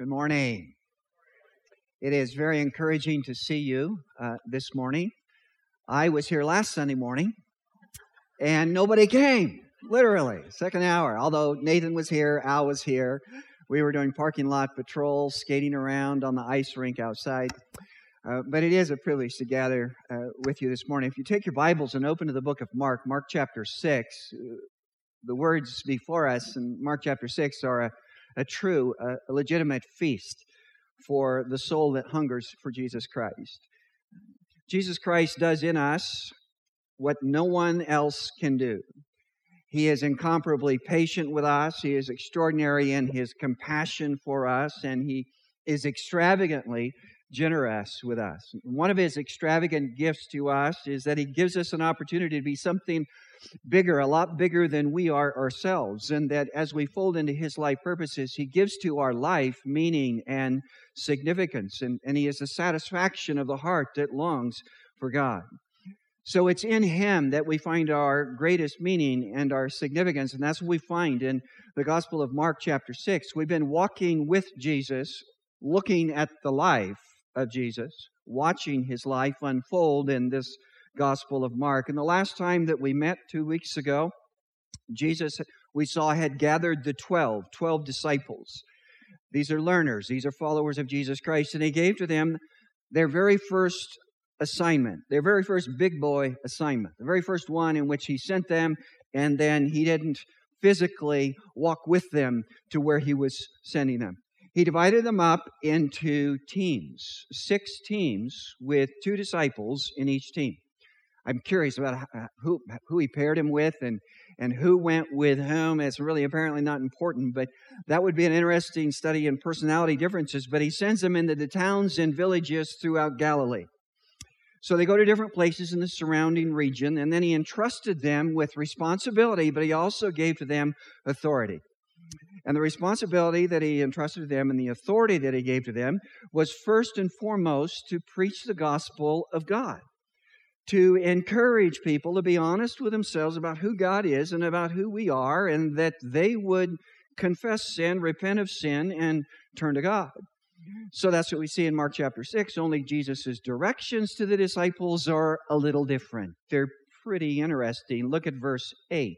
Good morning. It is very encouraging to see you this morning. I was here last Sunday morning, and nobody came, literally, second hour. Although Nathan was here, Al was here. We were doing parking lot patrols, skating around on the ice rink outside. But it is a privilege to gather with you this morning. If you take your Bibles and open to the book of Mark chapter 6, the words before us in Mark chapter 6 are a true, legitimate feast for the soul that hungers for Jesus Christ. Jesus Christ does in us what no one else can do. He is incomparably patient with us. He is extraordinary in His compassion for us, and He is extravagantly generous with us. One of His extravagant gifts to us is that He gives us an opportunity to be something bigger, a lot bigger than we are ourselves, and that as we fold into His life purposes, He gives to our life meaning and significance, and He is the satisfaction of the heart that longs for God. So it's in Him that we find our greatest meaning and our significance, and that's what we find in the Gospel of Mark chapter 6. We've been walking with Jesus, looking at the life of Jesus, watching His life unfold in this Gospel of Mark. And the last time that we met 2 weeks ago, Jesus, we saw, had gathered the 12 disciples. These are learners. These are followers of Jesus Christ. And He gave to them their very first assignment, their very first big boy assignment, the very first one in which He sent them, and then He didn't physically walk with them to where He was sending them. He divided them up into teams, 6 teams with 2 disciples in each team. I'm curious about who He paired him with and who went with whom. It's really apparently not important, but that would be an interesting study in personality differences. But He sends them into the towns and villages throughout Galilee. So they go to different places in the surrounding region, and then He entrusted them with responsibility, but He also gave to them authority. And the responsibility that He entrusted to them and the authority that He gave to them was first and foremost to preach the gospel of God, to encourage people to be honest with themselves about who God is and about who we are, and that they would confess sin, repent of sin, and turn to God. So that's what we see in Mark chapter 6, only Jesus' directions to the disciples are a little different. They're pretty interesting. Look at verse 8.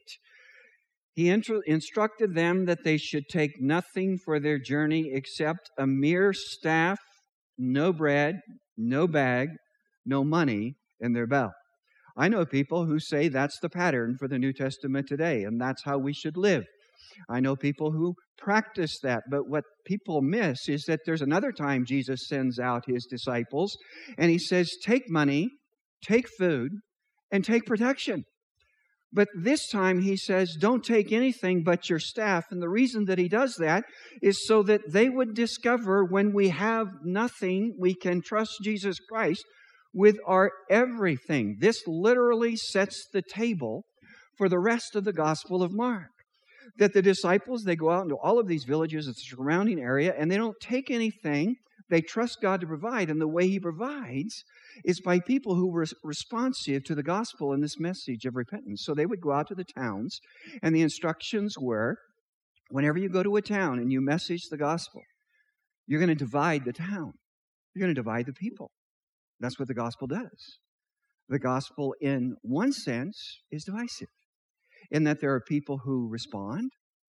He instructed them that they should take nothing for their journey except a mere staff, no bread, no bag, no money in their belt. I know people who say that's the pattern for the New Testament today, and that's how we should live. I know people who practice that, but what people miss is that there's another time Jesus sends out His disciples, and He says, take money, take food, and take protection. But this time He says, don't take anything but your staff. And the reason that He does that is so that they would discover when we have nothing, we can trust Jesus Christ with our everything. This literally sets the table for the rest of the Gospel of Mark. That the disciples, they go out into all of these villages, the surrounding area, and they don't take anything. They trust God to provide, and the way He provides is by people who were responsive to the gospel and this message of repentance. So they would go out to the towns, and the instructions were, whenever you go to a town and you message the gospel, you're going to divide the town. You're going to divide the people. That's what the gospel does. The gospel, in one sense, is divisive, in that there are people who respond,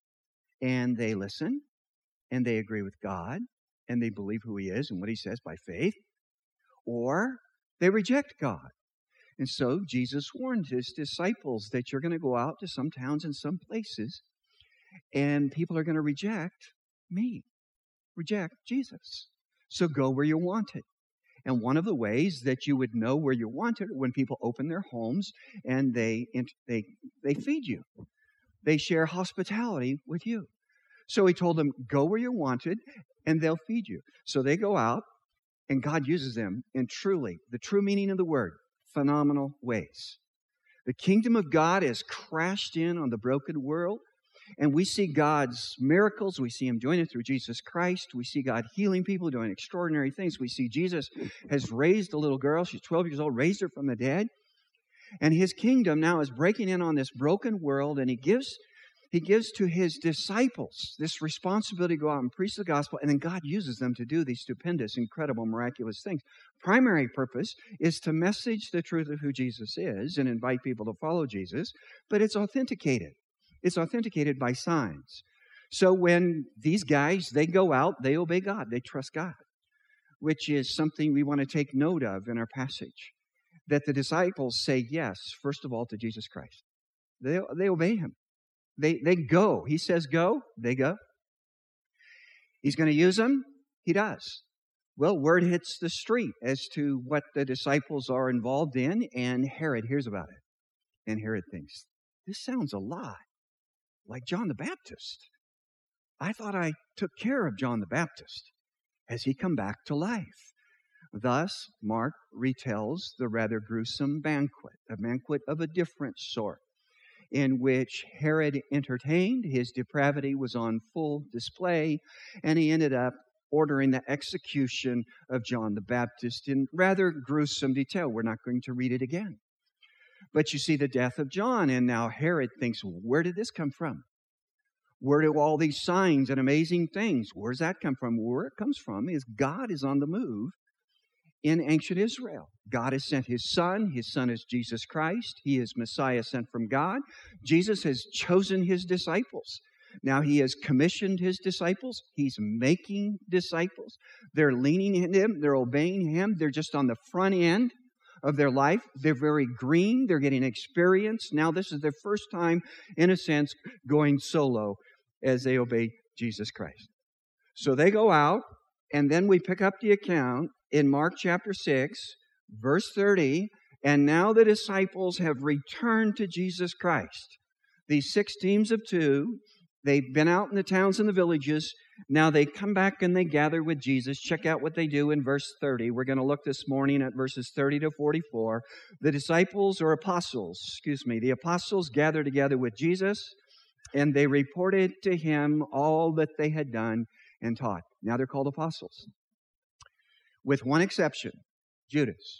and they listen, and they agree with God, and they believe who He is and what He says by faith, or they reject God. And so Jesus warned His disciples that you're going to go out to some towns and some places, and people are going to reject me, reject Jesus. So go where you're wanted. And one of the ways that you would know where you're wanted when people open their homes and they feed you. They share hospitality with you. So He told them, go where you're wanted, and they'll feed you. So they go out, and God uses them in truly, the true meaning of the word, phenomenal ways. The kingdom of God has crashed in on the broken world, and we see God's miracles. We see Him doing it through Jesus Christ. We see God healing people, doing extraordinary things. We see Jesus has raised a little girl. She's 12 years old, raised her from the dead. And His kingdom now is breaking in on this broken world, and He gives He gives to his disciples this responsibility to go out and preach the gospel, and then God uses them to do these stupendous, incredible, miraculous things. Primary purpose is to message the truth of who Jesus is and invite people to follow Jesus, but it's authenticated. It's authenticated by signs. So when these guys, they go out, they obey God, they trust God, which is something we want to take note of in our passage. That the disciples say yes, first of all, to Jesus Christ. They obey him. They go. He says go, they go. He's going to use them, he does. Well, word hits the street as to what the disciples are involved in, and Herod hears about it. And Herod thinks, this sounds a lot like John the Baptist. I thought I took care of John the Baptist. Has he come back to life? Thus, Mark retells the rather gruesome banquet, a banquet of a different sort, in which Herod entertained. His depravity was on full display, and he ended up ordering the execution of John the Baptist in rather gruesome detail. We're not going to read it again. But you see the death of John, and now Herod thinks, where did this come from? Where do all these signs and amazing things, where's that come from? Where it comes from is God is on the move in ancient Israel. God has sent his Son. His Son is Jesus Christ. He is Messiah sent from God. Jesus has chosen his disciples. Now he has commissioned his disciples. He's making disciples. They're leaning in him. They're obeying him. They're just on the front end of their life. They're very green. They're getting experience. Now this is their first time, in a sense, going solo as they obey Jesus Christ. So they go out, and then we pick up the account in Mark chapter 6, verse 30, and now the disciples have returned to Jesus Christ. These 6 teams of 2, they've been out in the towns and the villages. Now they come back and they gather with Jesus. Check out what they do in verse 30. We're going to look this morning at verses 30 to 44. The apostles gathered together with Jesus, and they reported to him all that they had done and taught. Now they're called apostles. With one exception, Judas.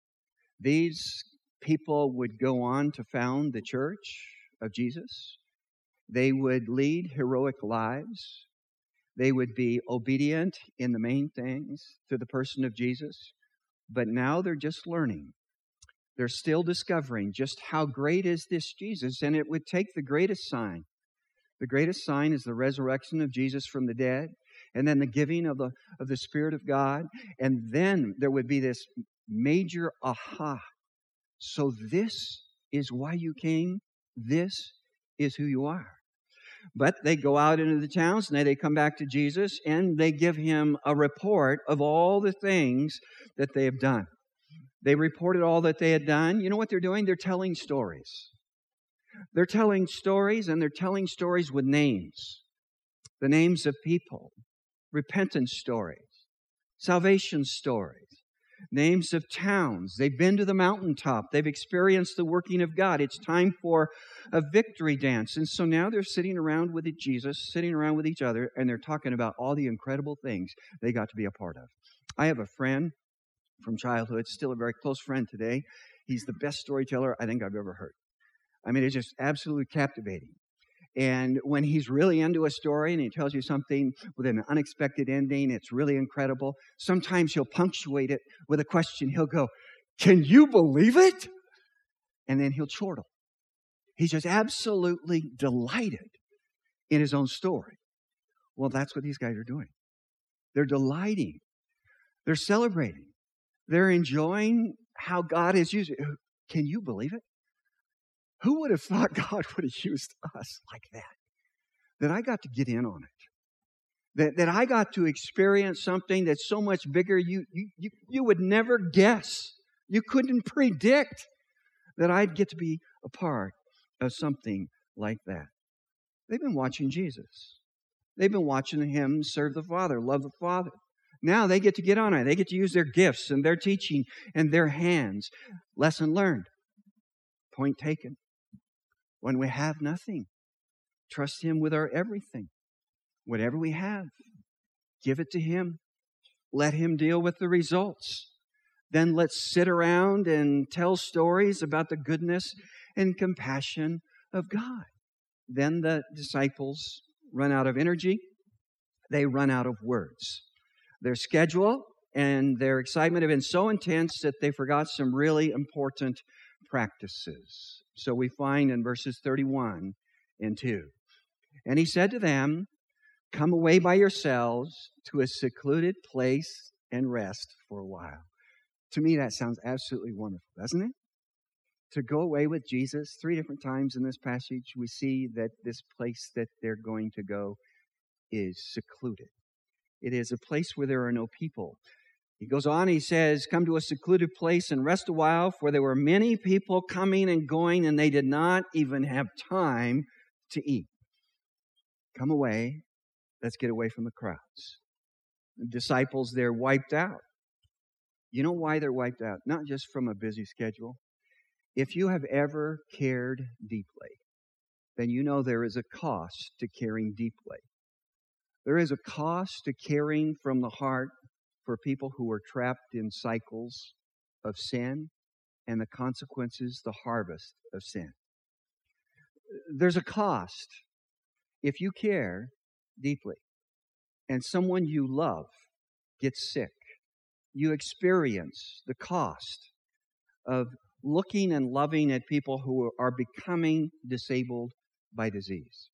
These people would go on to found the church of Jesus. They would lead heroic lives. They would be obedient in the main things to the person of Jesus. But now they're just learning. They're still discovering just how great is this Jesus, and it would take the greatest sign. The greatest sign is the resurrection of Jesus from the dead, and then the giving of the Spirit of God, and then there would be this major aha. So this is why you came. This is who you are. But they go out into the towns, and they come back to Jesus, and they give him a report of all the things that they have done. They reported all that they had done. You know what they're doing? They're telling stories. They're telling stories, and they're telling stories with names. The names of people. Repentance stories. Salvation stories. Names of towns. They've been to the mountaintop. They've experienced the working of God. It's time for a victory dance. And so now they're sitting around with Jesus, sitting around with each other, and they're talking about all the incredible things they got to be a part of. I have a friend from childhood, still a very close friend today. He's the best storyteller I think I've ever heard. I mean, it's just absolutely captivating. And when he's really into a story and he tells you something with an unexpected ending, it's really incredible. Sometimes he'll punctuate it with a question. He'll go, "Can you believe it?" And then he'll chortle. He's just absolutely delighted in his own story. Well, that's what these guys are doing. They're delighting. They're celebrating. They're enjoying how God is using it. Can you believe it? Who would have thought God would have used us like that? That I got to get in on it. That I got to experience something that's so much bigger you would never guess. You couldn't predict that I'd get to be a part of something like that. They've been watching Jesus. They've been watching him serve the Father, love the Father. Now they get to get on it. They get to use their gifts and their teaching and their hands. Lesson learned. Point taken. When we have nothing, trust him with our everything. Whatever we have, give it to him. Let him deal with the results. Then let's sit around and tell stories about the goodness and compassion of God. then the disciples run out of energy. They run out of words. Their schedule and their excitement have been so intense that they forgot some really important practices. So we find in verses 31 and 2. And he said to them, "Come away by yourselves to a secluded place and rest for a while." To me, that sounds absolutely wonderful, doesn't it? To go away with Jesus. 3 different times in this passage, we see that this place that they're going to go is secluded. It is a place where there are no people. He goes on, he says, "Come to a secluded place and rest a while, for there were many people coming and going, and they did not even have time to eat." Come away. Let's get away from the crowds. The disciples, they're wiped out. You know why they're wiped out? Not just from a busy schedule. If you have ever cared deeply, then you know there is a cost to caring deeply. There is a cost to caring from the heart for people who are trapped in cycles of sin and the consequences, the harvest of sin. There's a cost if you care deeply and someone you love gets sick. You experience the cost of looking and loving at people who are becoming disabled by disease.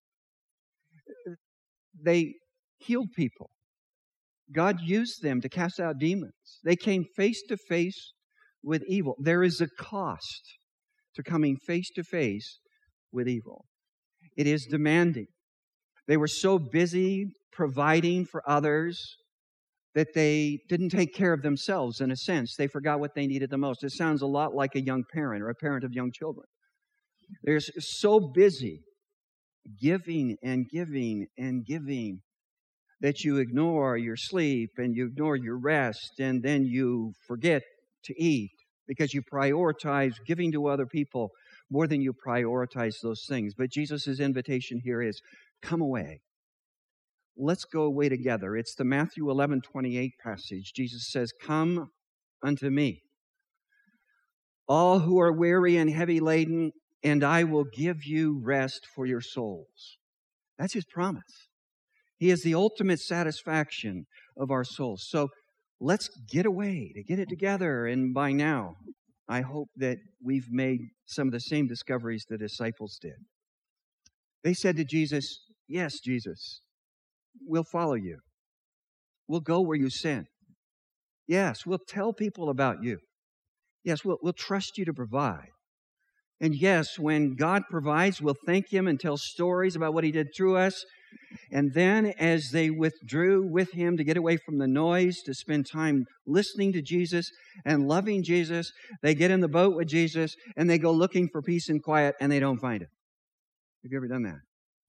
They healed people. God used them to cast out demons. They came face to face with evil. There is a cost to coming face to face with evil. It is demanding. They were so busy providing for others that they didn't take care of themselves in a sense. They forgot what they needed the most. It sounds a lot like a young parent or a parent of young children. They're so busy giving and giving and giving that you ignore your sleep and you ignore your rest, and then you forget to eat because you prioritize giving to other people more than you prioritize those things. But Jesus' invitation here is, come away. Let's go away together. It's the Matthew 11:28 passage. Jesus says, "Come unto me, all who are weary and heavy laden, and I will give you rest for your souls." That's His promise. He is the ultimate satisfaction of our souls. So let's get away to get it together. And by now, I hope that we've made some of the same discoveries the disciples did. They said to Jesus, "Yes, Jesus, we'll follow you. We'll go where you send. Yes, we'll tell people about you. Yes, we'll trust you to provide. And yes, when God provides, we'll thank Him and tell stories about what He did through us." And then as they withdrew with Him to get away from the noise, to spend time listening to Jesus and loving Jesus, they get in the boat with Jesus and they go looking for peace and quiet, and they don't find it. Have you ever done that?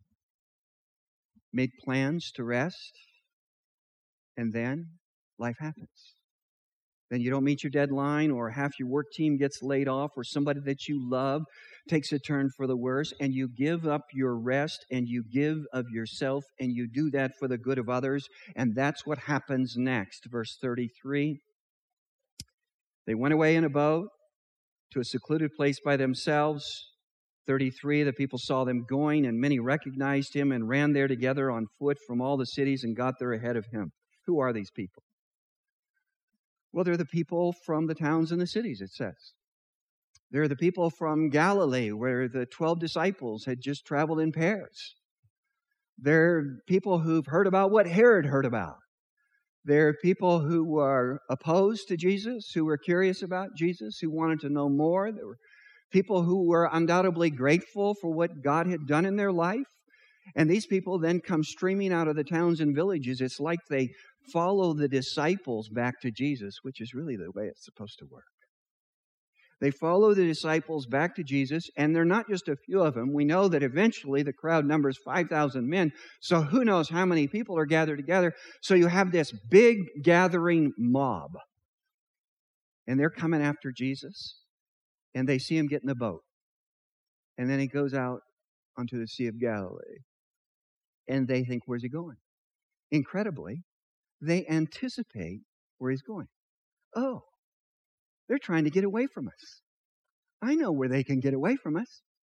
Made plans to rest, and then life happens. Then you don't meet your deadline, or half your work team gets laid off, or somebody that you love takes a turn for the worse, and you give up your rest, and you give of yourself, and you do that for the good of others, and that's what happens next. Verse 33, they went away in a boat to a secluded place by themselves. 33, the people saw them going, and many recognized Him and ran there together on foot from all the cities and got there ahead of Him. Who are these people? Well, they're the people from the towns and the cities, it says. They're the people from Galilee, where the 12 disciples had just traveled in pairs. They're people who've heard about what Herod heard about. They're people who are opposed to Jesus, who were curious about Jesus, who wanted to know more. There were people who were undoubtedly grateful for what God had done in their life. And these people then come streaming out of the towns and villages. It's like they follow the disciples back to Jesus, which is really the way it's supposed to work. They follow the disciples back to Jesus, and they're not just a few of them. We know that eventually the crowd numbers 5,000 men, so who knows how many people are gathered together. So you have this big gathering mob, and they're coming after Jesus, and they see Him get in the boat. And then He goes out onto the Sea of Galilee, and they think, where's He going? Incredibly, they anticipate where He's going. Oh, they're trying to get away from us. I know where they can get away from us.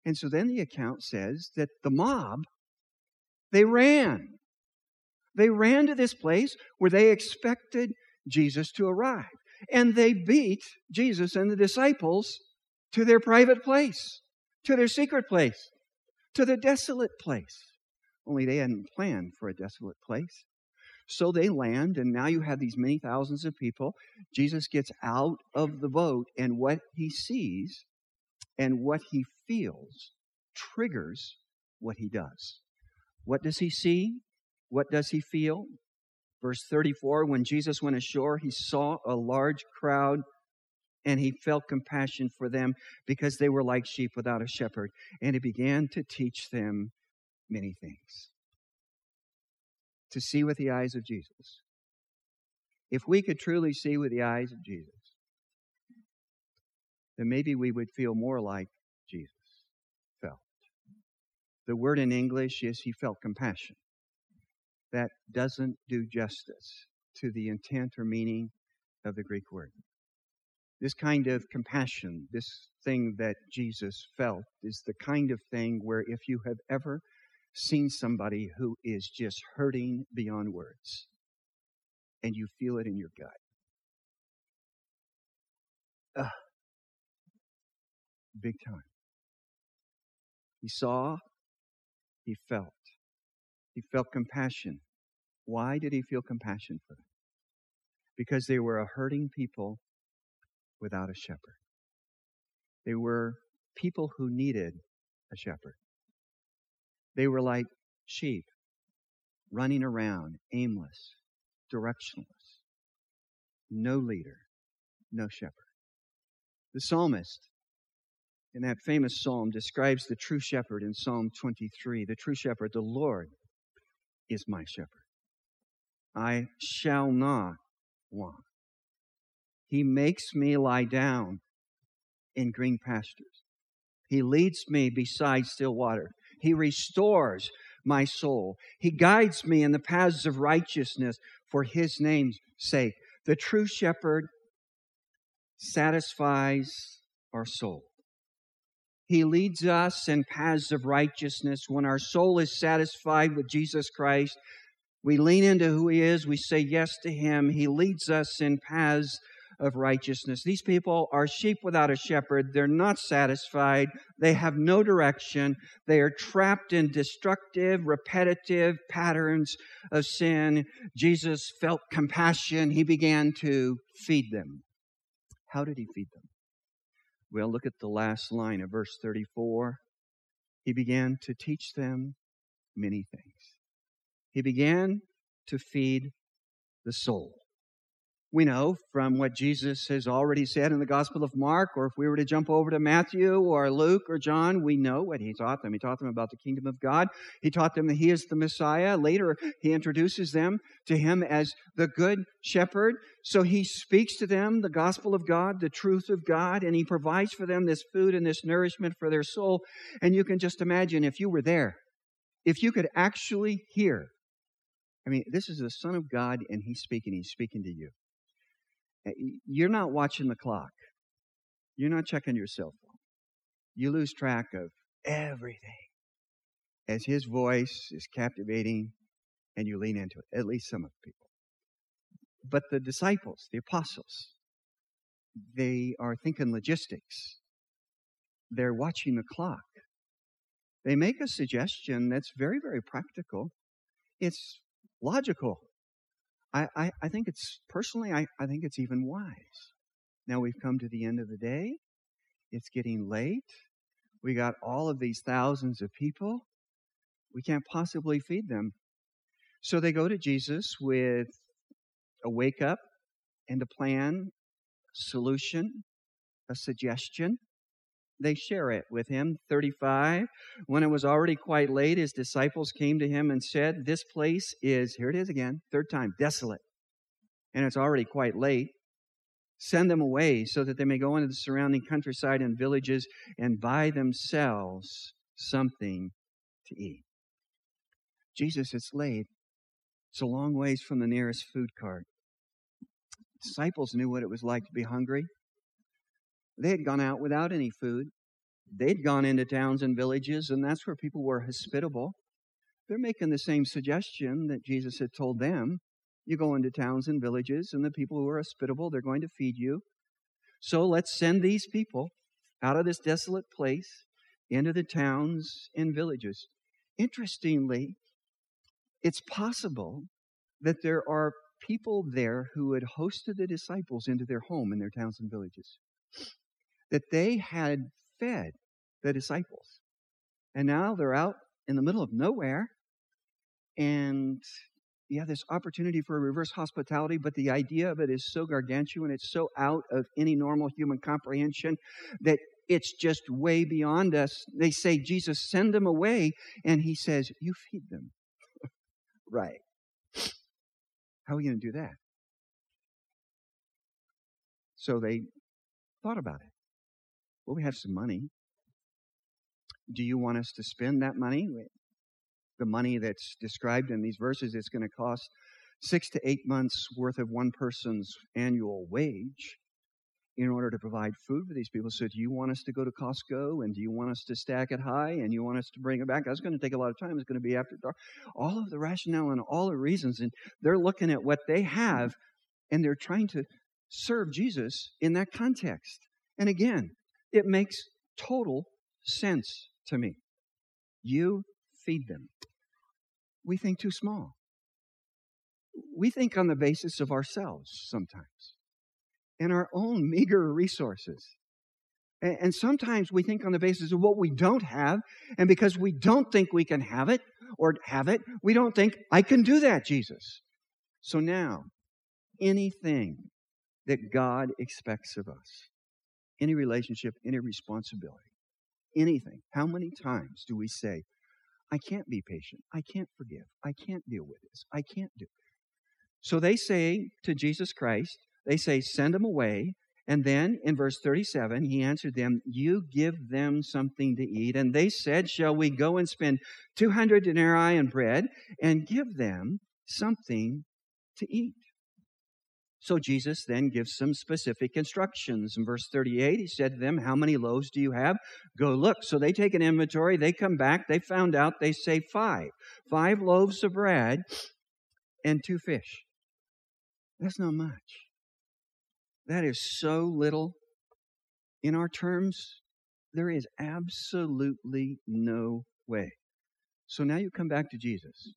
And so then the account says that the mob, they ran. They ran to this place where they expected Jesus to arrive. And they beat Jesus and the disciples to their private place, to their secret place, to the desolate place. Only they hadn't planned for a desolate place. So they land, and now you have these many thousands of people. Jesus gets out of the boat, and what he sees and what he feels triggers what he does. What does he see? What does he feel? Verse 34, when Jesus went ashore, he saw a large crowd, and he felt compassion for them because they were like sheep without a shepherd. And he began to teach them many things. To see with the eyes of Jesus. If we could truly see with the eyes of Jesus, then maybe we would feel more like Jesus felt. The word in English is he felt compassion. That doesn't do justice to the intent or meaning of the Greek word. This kind of compassion, this thing that Jesus felt, is the kind of thing where if you have ever seen somebody who is just hurting beyond words, and you feel it in your gut. Big time. He saw, he felt. He felt compassion. Why did he feel compassion for them? Because they were a hurting people without a shepherd. They were people who needed a shepherd. They were like sheep, running around, aimless, directionless. No leader, no shepherd. The psalmist, in that famous psalm, describes the true shepherd in Psalm 23. The true shepherd, the Lord, is my shepherd. I shall not want. He makes me lie down in green pastures. He leads me beside still water. He restores my soul. He guides me in the paths of righteousness for his name's sake. The true shepherd satisfies our soul. He leads us in paths of righteousness. When our soul is satisfied with Jesus Christ, we lean into who he is. We say yes to him. He leads us in paths of righteousness. These people are sheep without a shepherd. They're not satisfied. They have no direction. They are trapped in destructive, repetitive patterns of sin. Jesus felt compassion. He began to feed them. How did he feed them? Well, look at the last line of verse 34. He began to teach them many things. He began to feed the soul. We know from what Jesus has already said in the Gospel of Mark, or if we were to jump over to Matthew or Luke or John, we know what he taught them. He taught them about the kingdom of God. He taught them that he is the Messiah. Later, he introduces them to him as the good shepherd. So he speaks to them the gospel of God, the truth of God, and he provides for them this food and this nourishment for their soul. And you can just imagine if you were there, if you could actually hear. I mean, this is the Son of God, and he's speaking to you. You're not watching the clock. You're not checking your cell phone. You lose track of everything as his voice is captivating and you lean into it, at least some of the people. But the disciples, the apostles, they are thinking logistics. They're watching the clock. They make a suggestion that's very, very practical. It's logical. I think it's, personally, I think it's even wise. Now we've come to the end of the day. It's getting late. We got all of these thousands of people. We can't possibly feed them. So they go to Jesus with a wake up and a plan, solution, a suggestion. They share it with him. 35, when it was already quite late, his disciples came to him and said, this place is, here it is again, third time, desolate. And it's already quite late. Send them away so that they may go into the surrounding countryside and villages and buy themselves something to eat. Jesus, it's late. It's a long ways from the nearest food cart. Disciples knew what it was like to be hungry. They had gone out without any food. They'd gone into towns and villages, and that's where people were hospitable. They're making the same suggestion that Jesus had told them. You go into towns and villages, and the people who are hospitable, they're going to feed you. So let's send these people out of this desolate place into the towns and villages. Interestingly, it's possible that there are people there who had hosted the disciples into their home in their towns and villages, that they had fed the disciples. And now they're out in the middle of nowhere, and you have this opportunity for a reverse hospitality, but the idea of it is so gargantuan, it's so out of any normal human comprehension that it's just way beyond us. They say, Jesus, send them away, and he says, you feed them. Right. How are we going to do that? So they thought about it. Well, we have some money. Do you want us to spend that money? The money that's described in these verses is going to cost 6 to 8 months worth of one person's annual wage in order to provide food for these people. So do you want us to go to Costco, and do you want us to stack it high, and you want us to bring it back? That's going to take a lot of time. It's going to be after dark. All of the rationale and all the reasons, and they're looking at what they have, and they're trying to serve Jesus in that context. And again, it makes total sense to me. You feed them. We think too small. We think on the basis of ourselves sometimes and our own meager resources. And sometimes we think on the basis of what we don't have, and because we don't think we can have it, we don't think, I can do that, Jesus. So now, anything that God expects of us, any relationship, any responsibility, anything, how many times do we say, I can't be patient, I can't forgive, I can't deal with this, I can't do it? So they say to Jesus Christ, they say, send them away. And then in verse 37, he answered them, you give them something to eat. And they said, shall we go and spend 200 denarii in bread and give them something to eat? So Jesus then gives some specific instructions. In verse 38, he said to them, how many loaves do you have? Go look. So they take an inventory. They come back. They found out. They say 5. 5 loaves of bread and 2 fish. That's not much. That is so little. In our terms, there is absolutely no way. So now you come back to Jesus.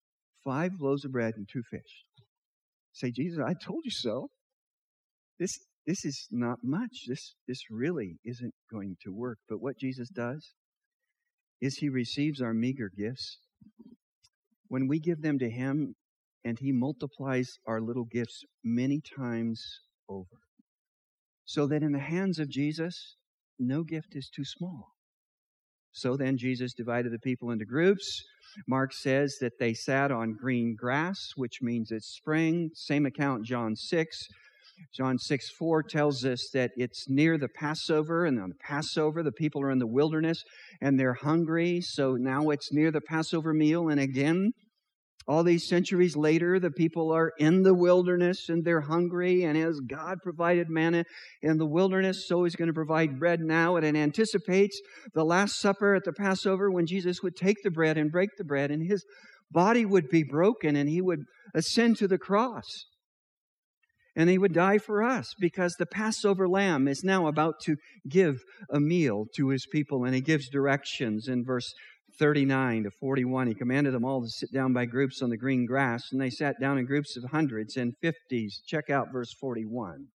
5 loaves of bread and 2 fish. Say, Jesus, I told you so. This is not much. This really isn't going to work. But what Jesus does is he receives our meager gifts. When we give them to him, and he multiplies our little gifts many times over. So that in the hands of Jesus, no gift is too small. So then Jesus divided the people into groups. Mark says that they sat on green grass, which means it's spring. Same account, John 6. John 6:4 tells us that it's near the Passover, and on the Passover, the people are in the wilderness, and they're hungry. So now it's near the Passover meal, and again, all these centuries later, the people are in the wilderness and they're hungry. And as God provided manna in the wilderness, so he's going to provide bread now. And it anticipates the Last Supper at the Passover when Jesus would take the bread and break the bread and his body would be broken and he would ascend to the cross. And he would die for us because the Passover lamb is now about to give a meal to his people. And he gives directions in verse 39 to 41, he commanded them all to sit down by groups on the green grass, and they sat down in groups of hundreds and 50s. Check out verse 41.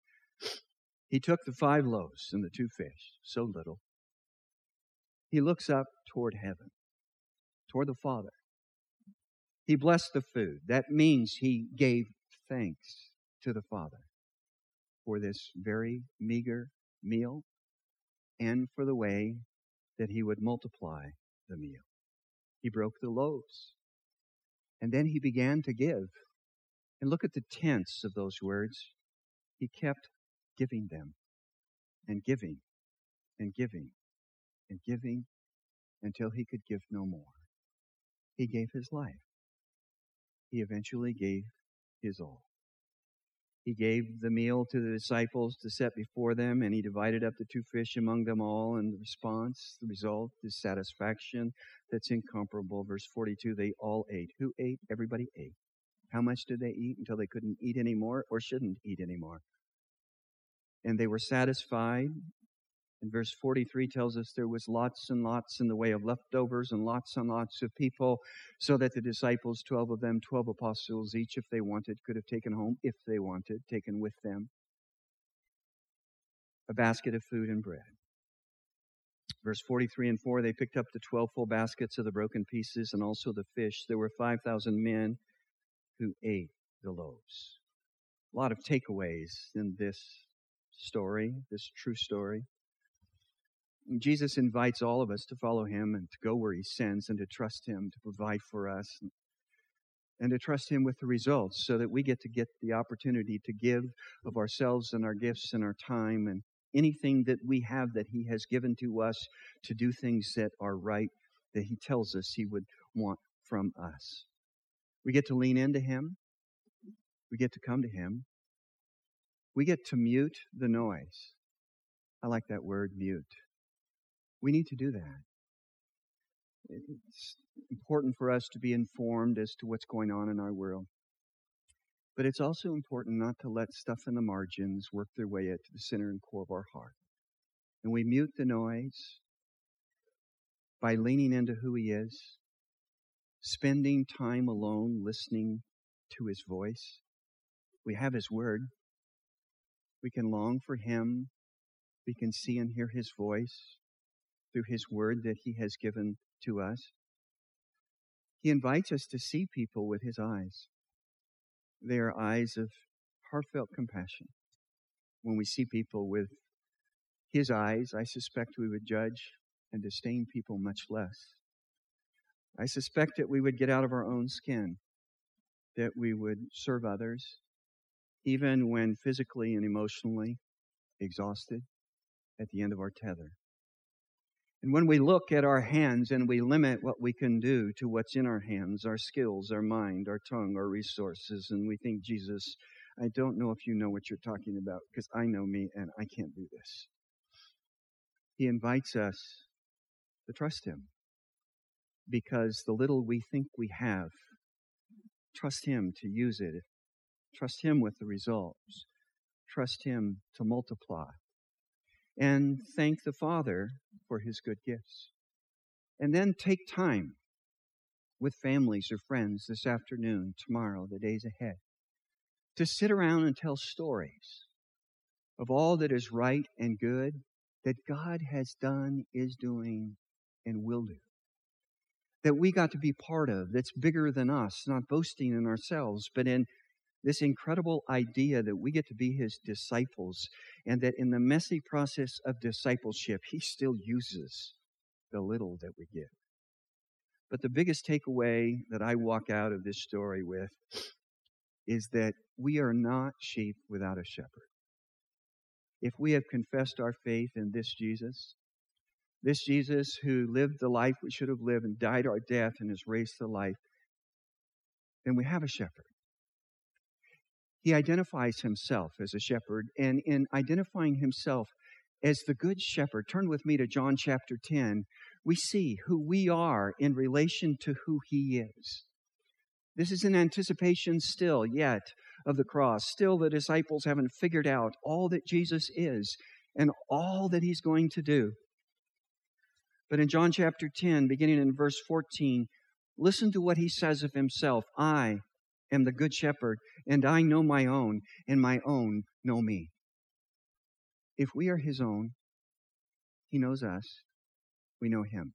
He took the 5 loaves and the 2 fish, so little. He looks up toward heaven, toward the Father. He blessed the food. That means he gave thanks to the Father for this very meager meal and for the way that he would multiply the meal. He broke the loaves. And then he began to give. And look at the tense of those words. He kept giving them and giving and giving and giving until he could give no more. He gave his life. He eventually gave his all. He gave the meal to the disciples to set before them, and he divided up the 2 fish among them all. And the response, the result, is satisfaction that's incomparable. Verse 42, they all ate. Who ate? Everybody ate. How much did they eat until they couldn't eat anymore or shouldn't eat anymore? And they were satisfied. And verse 43 tells us there was lots and lots in the way of leftovers and lots of people, so that the disciples, 12 of them, 12 apostles, each if they wanted, could have taken home, if they wanted, taken with them a basket of food and bread. Verse 43 and 4, they picked up the 12 full baskets of the broken pieces and also the fish. There were 5,000 men who ate the loaves. A lot of takeaways in this story, this true story. Jesus invites all of us to follow him and to go where he sends and to trust him to provide for us and to trust him with the results, so that we get the opportunity to give of ourselves and our gifts and our time and anything that we have that he has given to us to do things that are right, that he tells us he would want from us. We get to lean into him. We get to come to him. We get to mute the noise. I like that word, mute. We need to do that. It's important for us to be informed as to what's going on in our world. But it's also important not to let stuff in the margins work their way into the center and core of our heart. And we mute the noise by leaning into who he is, spending time alone listening to his voice. We have his word. We can long for him. We can see and hear his voice through his word that he has given to us. He invites us to see people with his eyes. They are eyes of heartfelt compassion. When we see people with his eyes, I suspect we would judge and disdain people much less. I suspect that we would get out of our own skin, that we would serve others, even when physically and emotionally exhausted at the end of our tether. And when we look at our hands and we limit what we can do to what's in our hands, our skills, our mind, our tongue, our resources, and we think, Jesus, I don't know if you know what you're talking about, because I know me and I can't do this. He invites us to trust him, because the little we think we have, trust him to use it. Trust him with the results. Trust him to multiply. And thank the Father for his good gifts. And then take time with families or friends this afternoon, tomorrow, the days ahead, to sit around and tell stories of all that is right and good that God has done, is doing, and will do. That we got to be part of, that's bigger than us, not boasting in ourselves, but in this incredible idea that we get to be his disciples, and that in the messy process of discipleship, he still uses the little that we give. But the biggest takeaway that I walk out of this story with is that we are not sheep without a shepherd. If we have confessed our faith in this Jesus who lived the life we should have lived and died our death and is raised to life, then we have a shepherd. He identifies himself as a shepherd, and in identifying himself as the good shepherd, turn with me to John chapter 10, we see who we are in relation to who he is. This is in anticipation still yet of the cross. Still the disciples haven't figured out all that Jesus is and all that he's going to do. But in John chapter 10, beginning in verse 14, listen to what he says of himself. I am the good shepherd, and I know my own, and my own know me. If we are his own, he knows us. We know him.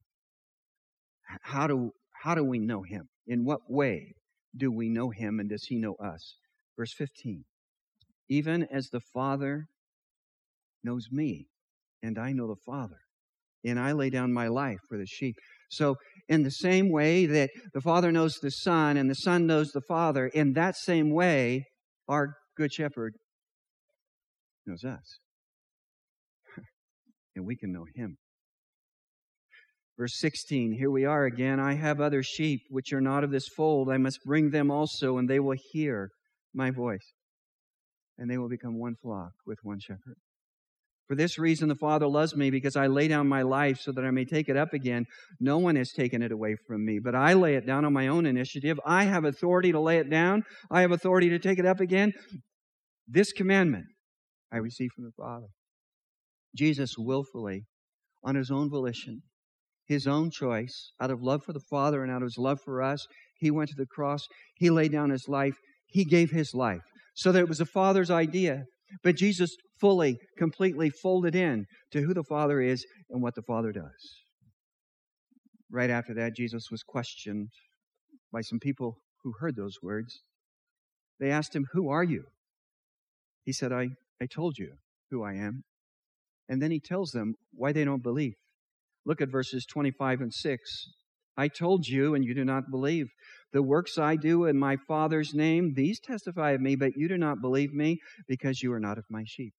How do we know him? In what way do we know him, and does he know us? Verse 15. Even as the Father knows me, and I know the Father, and I lay down my life for the sheep. So in the same way that the Father knows the Son and the Son knows the Father, in that same way, our good shepherd knows us. And we can know him. Verse 16, here we are again. I have other sheep which are not of this fold. I must bring them also, and they will hear my voice. and they will become one flock with one shepherd. For this reason the Father loves me, because I lay down my life so that I may take it up again. No one has taken it away from me, but I lay it down on my own initiative. I have authority to lay it down. I have authority to take it up again. This commandment I received from the Father. Jesus willfully, on his own volition, his own choice, out of love for the Father and out of his love for us, he went to the cross. He laid down his life. He gave his life. So that it was the Father's idea. But Jesus fully, completely folded in to who the Father is and what the Father does. Right after that, Jesus was questioned by some people who heard those words. They asked him, "Who are you?" He said, I told you who I am. And then he tells them why they don't believe. Look at verses 25 and 6. I told you, and you do not believe. The works I do in my Father's name, these testify of me, but you do not believe me because you are not of my sheep.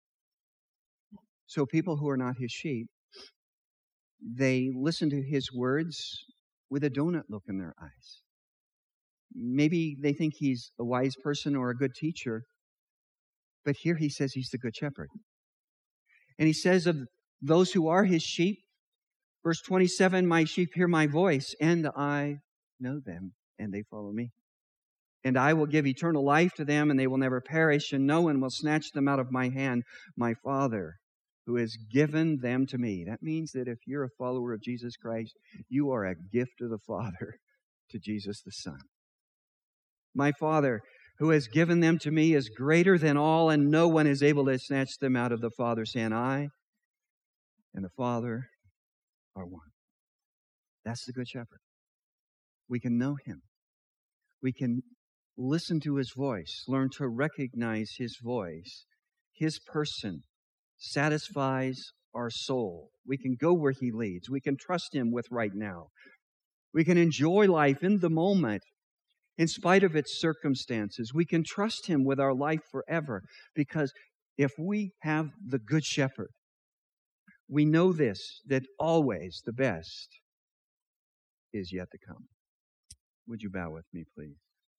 So people who are not his sheep, they listen to his words with a donut look in their eyes. Maybe they think he's a wise person or a good teacher, but here he says he's the good shepherd. And he says of those who are his sheep, verse 27, my sheep hear my voice, and I know them, and they follow me. And I will give eternal life to them, and they will never perish, and no one will snatch them out of my hand. My Father, who has given them to me. That means that if you're a follower of Jesus Christ, you are a gift of the Father to Jesus the Son. My Father, who has given them to me, is greater than all, and no one is able to snatch them out of the Father's hand. I and the Father are one. That's the Good Shepherd. We can know him. We can listen to his voice, learn to recognize his voice. His person satisfies our soul. We can go where he leads. We can trust him with right now. We can enjoy life in the moment in spite of its circumstances. We can trust him with our life forever, because if we have the Good Shepherd, we know this, that always the best is yet to come. Would you bow with me, please?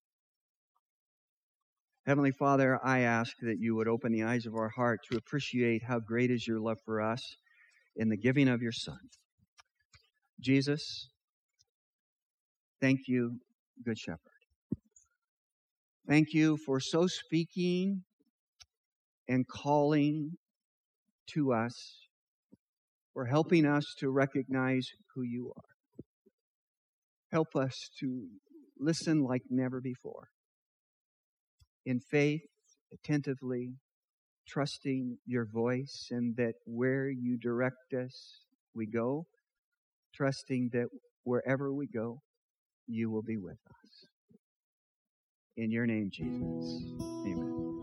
Heavenly Father, I ask that you would open the eyes of our heart to appreciate how great is your love for us in the giving of your Son. Jesus, thank you, Good Shepherd. Thank you for so speaking and calling to us, for helping us to recognize who you are. Help us to listen like never before, in faith, attentively, trusting your voice, and that where you direct us, we go, trusting that wherever we go, you will be with us. In your name, Jesus. Amen.